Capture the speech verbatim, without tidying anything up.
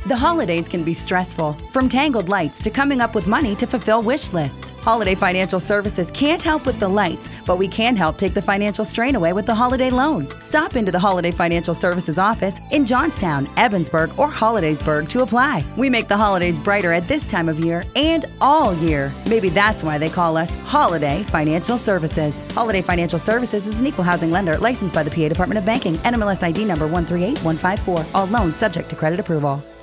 The holidays can be stressful, from tangled lights to coming up with money to fulfill wish lists. Holiday Financial Services can't help with the lights, but we can help take the financial strain away with the holiday loan. Stop into the Holiday Financial Services office in Johnstown, Evansburg, or Hollidaysburg to apply. We make the holidays brighter at this time of year and all year. Maybe that's why they call us Holiday Financial Services. Holiday Financial Services is an equal housing lender licensed by the P A Department of Banking, N M L S I D number one three eight one five four. All loans subject to credit approval.